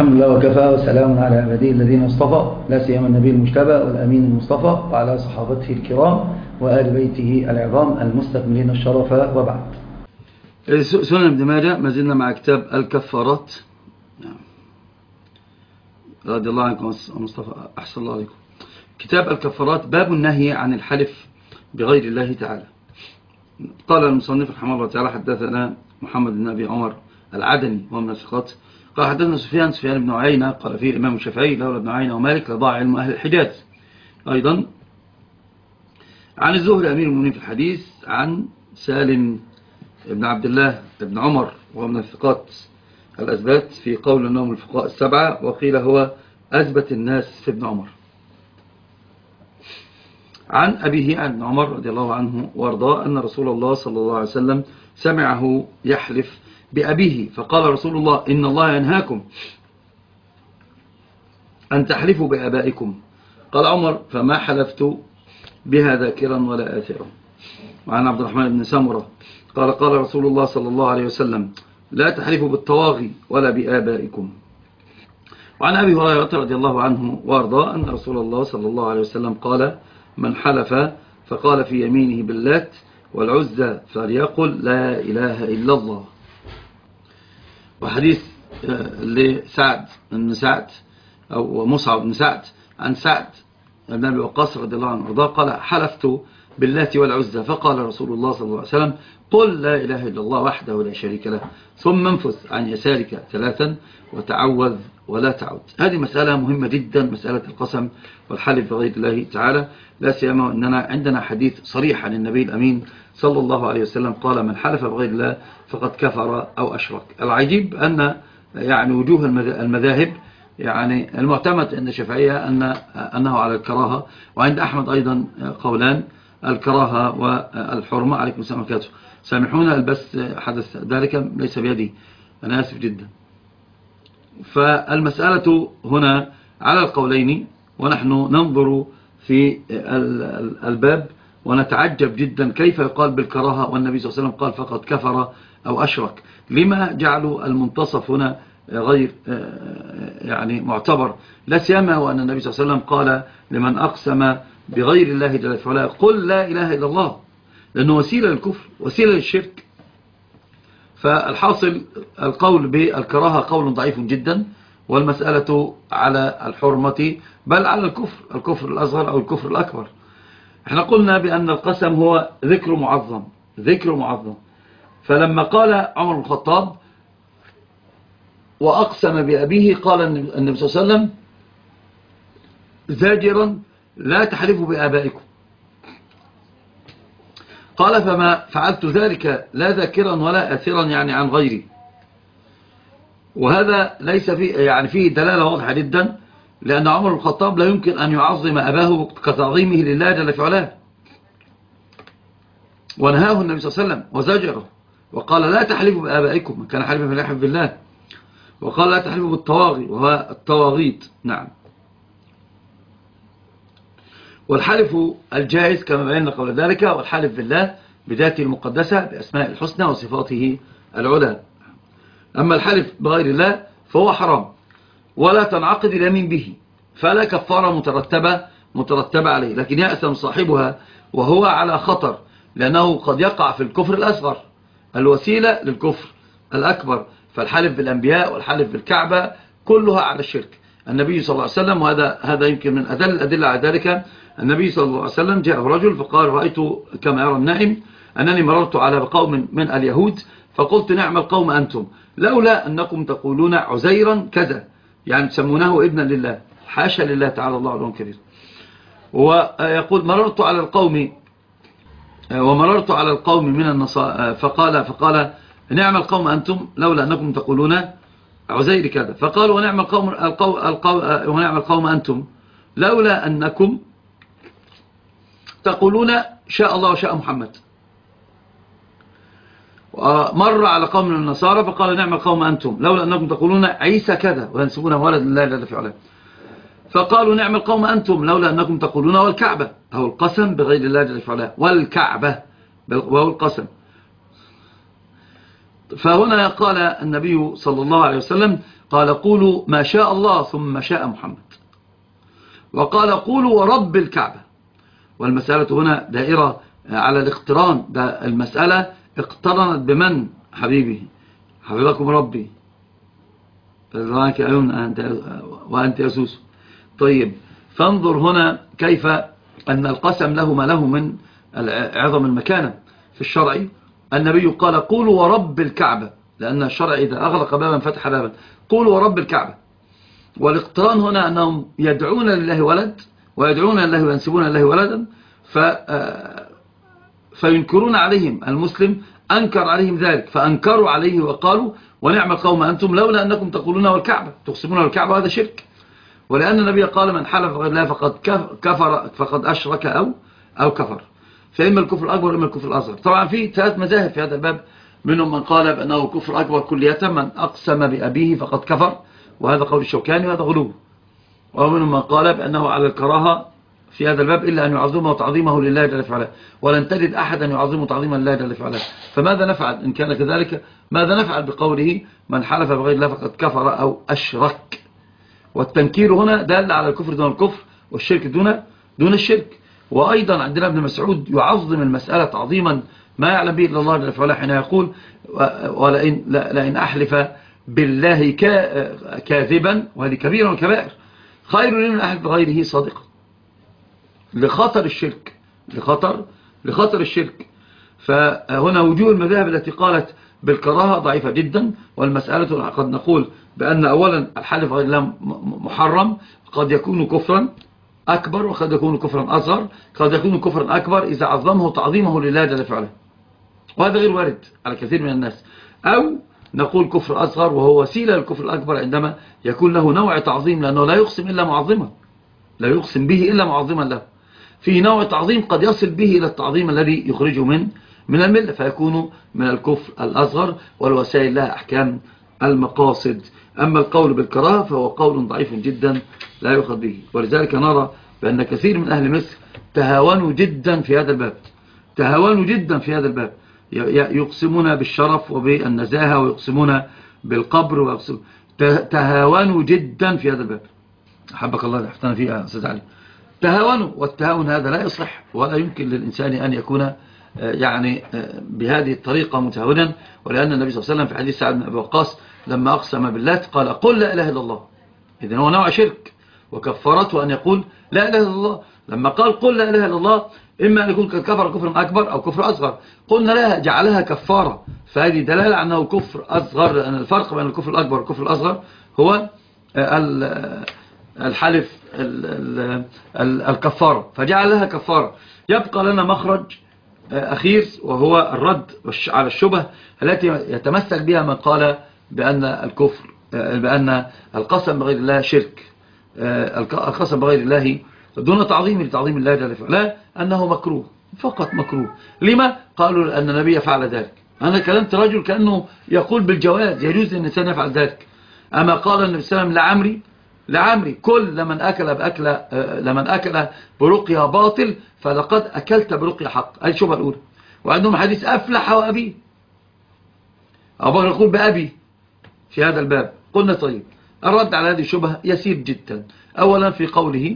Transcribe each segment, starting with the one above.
الحمد لله وكفى وسلام على عباده الذين اصطفى لا سيما النبي المجتبى والأمين المصطفى وعلى صحابته الكرام وآل بيته العظام المستكملين الشرف وبعد. سنن ابن ماجه ما زلنا مع كتاب الكفارات. رضي الله عنكم مصطفى، أحسن الله عليكم. كتاب الكفارات، باب النهي عن الحلف بغير الله تعالى. قال المصنف رحمه الله تعالى: حدثنا محمد بن أبي عمر العدني وهو من الثقات قال حدثنا سفيان بن عيينة قال فيه الإمام الشافعي لولا ابن عيينة ومالك لضاع علم أهل الحجاز. أيضا عن الزهري أمير المؤمنين في الحديث عن سالم بن عبد الله بن عمر وهو من الثقات الأثبات في قول أنهم الفقهاء السبعة، وقيل هو أثبت الناس في ابن عمر. عن أبيه عن ابن عمر رضي الله عنه وارضاه أن رسول الله صلى الله عليه وسلم سمعه يحلف بأبيه فقال رسول الله: إن الله ينهاكم أن تحلفوا بآبائكم. قال عمر: فما حلفت بها ذاكرا ولا آثرا. وعن عبد الرحمن بن سمرة قال: قال رسول الله صلى الله عليه وسلم: لا تحلفوا بالطواغي ولا بآبائكم. وعن أبي هريرة رضي الله عنه وارضاه أن رسول الله صلى الله عليه وسلم قال: من حلف فقال في يمينه باللات والعزى فليقل لا إله إلا الله. وحديث لسعد بن سعد أو مصعب بن سعد عن سعد بن أبي وقاص رضي الله عنه وارضاه قال: حلفت باللات والعزى فقال رسول الله صلى الله عليه وسلم: قل لا إله إلا الله وحده لا شريك له ثم انفث عن يسارك ثلاثا وتعوذ ولا تعود. هذه مسألة مهمة جدا، مسألة القسم والحلف بغير الله تعالى، لا سيما أننا عندنا حديث صريح عن النبي الأمين صلى الله عليه وسلم قال: من حلف بغير الله فقد كفر أو أشرك. العجيب أن يعني وجوه المذاهب يعني المعتمد عند الشافعية أنه على الكراهة، وعند أحمد أيضا قولان: الكراهة والحرمة. عليكم السلام عليكم، سامحونا البس حدث ذلك ليس بيدي، أنا آسف جدا. فالمسألة هنا على القولين، ونحن ننظر في الباب ونتعجب جدا كيف يقال بالكراهة والنبي صلى الله عليه وسلم قال فقد كفر أو أشرك. لما جعلوا المنتصف هنا غير يعني معتبر؟ لا سيما وأن النبي صلى الله عليه وسلم قال لمن أقسم بغير الله جل وعلا قل لا إله إلا الله، لأنه وسيلة للكفر، وسيلة للشرك. فالحاصل القول بالكراهة قول ضعيف جدا، والمسألة على الحرمة بل على الكفر الأصغر أو الكفر الأكبر. احنا قلنا بأن القسم هو ذكر معظم. فلما قال عمر بن الخطاب وأقسم بأبيه قال النبي صلى الله عليه وسلم زاجرا: لا تحلفوا بآبائكم. قال: فما فعلت ذلك لا ذاكرا ولا آثرا، يعني عن غيري. وهذا ليس فيه دلالة واضحة جدا، لأن عمر بن الخطاب لا يمكن أن يعظم أباه كتعظيمه لله جل في علاه، ونهاه النبي صلى الله عليه وسلم وزجره وقال: لا تحلفوا بآبائكم، كان حلفا فليحلف بالله. وقال: لا تحلفوا بالطواغي وهو الطواغيت. نعم. والحلف الجائز كما بينا قبل ذلك، والحلف بالله بذاته المقدسة بأسماء الحسنى وصفاته العلى. أما الحلف بغير الله فهو حرام ولا تنعقد اليمين به، فلا كفارة مترتبة عليه، لكن يأثم صاحبها وهو على خطر، لأنه قد يقع في الكفر الأصغر الوسيلة للكفر الأكبر. فالحلف بالأنبياء والحلف بالكعبة كلها على الشرك. النبي صلى الله عليه وسلم، وهذا يمكن من أدل الأدلة على ذلك، النبي صلى الله عليه وسلم جاء رجل فقال: رأيت كما يرى النائم أنني مررت على قوم من اليهود فقلت: نعم القوم أنتم، لولا أنكم تقولون عزيرا كذا، يعني تسمونه ابنا لله، حاشا لله تعالى الله علوا كبير. ويقول: مررت على القوم من النصارى فقال: نعم القوم أنتم لولا أنكم تقولون عزير كذا. فقالوا: ونعم القوم أنتم لولا أنكم تقولون شاء الله وشاء محمد. ومر على قوم من النصارى فقال: نعم القوم أنتم لولا أنكم تقولون عيسى كذا وينسبون ولد الله لا في علاه. فقالوا: نعم القوم أنتم لولا أنكم تقولون والكعبة، أو القسم بغير الله جل في علاه، والكعبة وهو القسم. فهنا قال النبي صلى الله عليه وسلم قال قولوا ما شاء الله ثم شاء محمد، وقال قولوا ورب الكعبة. والمسألة هنا دائرة على الاقتران، ده المسألة اقترنت بمن حبيبي حبيبكم ربي رأيك أيون وأنت يا سوسو. طيب فانظر هنا كيف أن القسم له ما له من عظم المكانة في الشرع. النبي قال قولوا ورب الكعبة، لأن الشرع إذا أغلق بابا فتح بابا، قولوا ورب الكعبة. والاقتران هنا أنهم يدعون لله ولد ويدعون لله وينسبون لله ولدا، فينكرون عليهم، المسلم أنكر عليهم ذلك فأنكروا عليه وقالوا ونعم القوم أنتم لولا أنكم تقولون والكعبة تقسمون والكعبة، هذا شرك. ولأن النبي قال من حلف غير الله فقد كفر فقد أشرك أو كفر، فإما الكفر الأكبر وإما الكفر الأصغر. طبعا في 3 مذاهب في هذا الباب، منهم من قال بأنه كفر أكبر كلية، من أقسم بأبيه فقد كفر، وهذا قول الشوكاني وهذا غلو. ومنهم من قال بأنه على الكراهة في هذا الباب إلا أن يعظمه تعظيمه لله جل وعلا، ولن تجد أحدا يعظمه تعظيما لله جل وعلا. فماذا نفعل إن كان كذلك؟ ماذا نفعل بقوله من حلف بغير الله فقد كفر أو أشرك؟ والتنكير هنا دال على الكفر دون الكفر والشرك دون الشرك. وأيضا عندنا ابن مسعود يعظم المسألة تعظيما ما يعلم به إلا الله جل وعلا، حين يقول لئن أحلف بالله كاذبا، وهذه كبيرة والكبائر، خير لي من أحلف بغيره صادقا، لخطر الشرك، لخطر الشرك. فهنا وجوه المذاهب التي قالت بالكراهة ضعيفة جدا. والمسألة قد نقول بأن أولا الحلف غير الله محرم، قد يكون كفرا أكبر وقد يكون كفرا أصغر. قد يكون كفرا أكبر إذا عظمه تعظيمه لله جل وعلا، وهذا غير وارد على كثير من الناس. أو نقول كفر أصغر وهو وسيلة للكفر الأكبر عندما يكون له نوع تعظيم، لأنه لا يقسم إلا معظما، لا يقسم به إلا معظما له. فيه نوع تعظيم قد يصل به إلى التعظيم الذي يخرجه من الملة، فيكون من الكفر الأصغر، والوسائل لها أحكام المقاصد. أما القول بالكراهة فهو قول ضعيف جدا لا يؤخذ به. ولذلك نرى بأن كثير من أهل مصر تهاونوا جدا في هذا الباب، تهاونوا جدا في هذا الباب، يقسمون بالشرف وبالنزاهة ويقسمون بالقبر تهاونوا جدا في هذا الباب. أحبك الله تحفتنا فيه يا أستاذ علي. تهاونوا، والتهاون هذا لا يصلح، ولا يمكن للإنسان أن يكون يعني بهذه الطريقة متهاونا. ولأن النبي صلى الله عليه وسلم في حديث سعد بن أبي وقاص لما أقسم بالله قال قل لا إله إلا الله، إذن هو نوع شرك، وكفرته أن يقول لا إله إلا الله. لما قال قل لا إله إلا الله إما أن يكون كفر كفر أكبر أو كفر أصغر، قلنا لها جعلها كفارة، فهذه دلالة على أنه كفر أصغر، لأن الفرق بين الكفر الأكبر والكفر الأصغر هو الحلف الكفارة، فجعلها كفارة. يبقى لنا مخرج أخير وهو الرد على الشبه التي يتمثل بها من قال بأن الكفر بأن القسم بغير الله شرك، القسم بغير الله دون تعظيم لتعظيم الله جل وعلا أنه مكروه، فقط مكروه. لما؟ قالوا لأن النبي فعل ذلك. أنا كلمت رجل كأنه يقول بالجواز، يجوز أن الإنسان يفعل ذلك. أما قال النبي صلى الله عليه وسلم لعمري كل لمن أكل برقية باطل فلقد أكلت برقية حق. هذه الشبهة الأولى. وعندهم حديث أفلح وأبيه، أبو بكر يقول بأبي في هذا الباب. قلنا طيب الرد على هذه الشبهة يسير جدا. أولا في قوله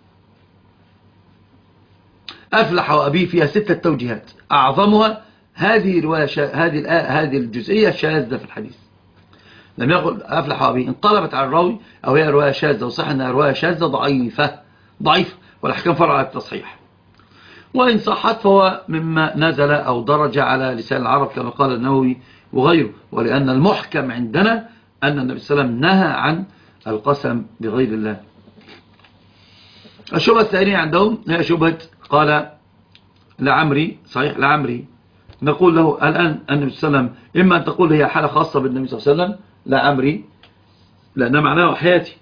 أفلح وأبيه فيها 6 توجيهات، أعظمها هذه هذه الجزئية شاذة في الحديث. لم يقل أفلح وأبيه، انقلبت على الراوي أو هي رواية شاذة، وصح أنها رواية شاذة ضعيفة، والأحكام فرع على التصحيح. وإن صحت فهو مما نزل أو درج على لسان العرب كما قال النووي وغيره. ولأن المحكم عندنا أن النبي صلى الله عليه وسلم نهى عن القسم بغير الله. الشبهة الثانية عندهم هي شبهة قال لعمري، صحيح لعمري، نقول له الآن النبي صلى الله عليه وسلم إما أن تقول هي حالة خاصة بالنبي صلى الله عليه وسلم لعمري لأنها معناه حياتي،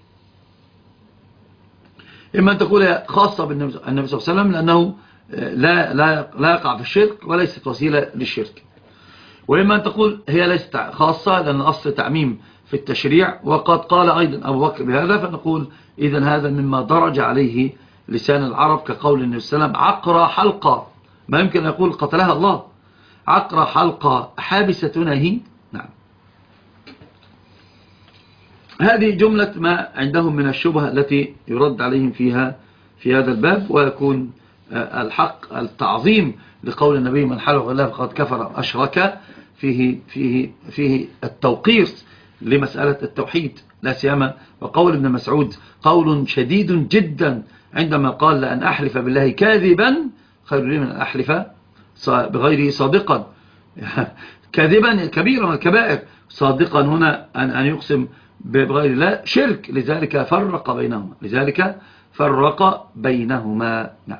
إما أن تقول هي خاصة بالنبي صلى الله عليه وسلم لأنه لا يقع في الشرك وليست وسيلة للشرك، وإما أن تقول هي ليست خاصة لأن أصل تعميم في التشريع، وقد قال أيضا أبو بكر بهذا، فنقول إذن هذا مما درج عليه لسان العرب كقول النبي صلى الله عليه وسلم عقرى حلقة، ما يمكن أن يقول قتلها الله، عقرى حلقة حابستنا هي. نعم. هذه جملة ما عندهم من الشبهة التي يرد عليهم فيها في هذا الباب. ويكون الحق التعظيم لقول النبي من حلف بالله فقد كفر أشرك فيه التوقير لمسألة التوحيد لا سيما. وقول ابن مسعود قول شديد جدا عندما قال لأن أحلف بالله كاذبا خير لي من أن أحلف بغيره صادقا. كاذبا كبيرا من الكبائر، صادقا هنا أن يقسم بغير الله شرك، لذلك فرق بينهما. نعم.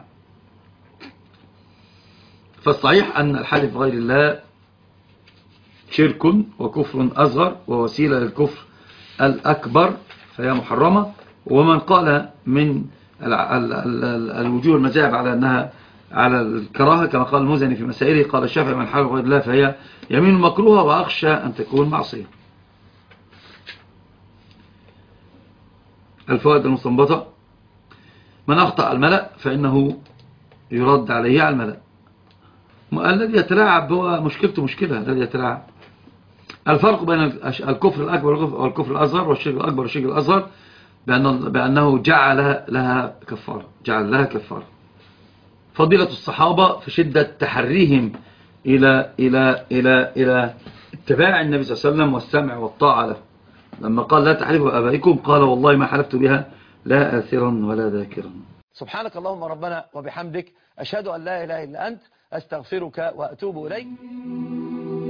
فالصحيح أن الحلف بغير الله شرك وكفر أصغر ووسيلة للكفر الأكبر فهي محرمة. ومن قال من الوجوه المذاهب على أنها على الكراهة كما قال المزني في مسائله، قال الشافعي من حلف بغير الله فهي يمين مكروهة وأخشى أن تكون معصية. الفوائد المستنبطة: من أخطأ الملأ فإنه يرد عليه على الملأ. الذي يتلاعب هو مشكلته مشكلة الذي يتلاعب. الفرق بين الكفر الأكبر والكفر الأصغر والشرك الأكبر والشرك الأصغر بأنه جعل لها كفارة. فضيلة الصحابة في شدة تحريهم إلى اتباع النبي صلى الله عليه وسلم والسمع والطاعة له. لما قال لا تحلفوا بآبائكم قال والله ما حلفت بها لا آثرا ولا ذاكرا. سبحانك اللهم ربنا وبحمدك، أشهد أن لا إله إلا أنت، أستغفرك وأتوب إليك.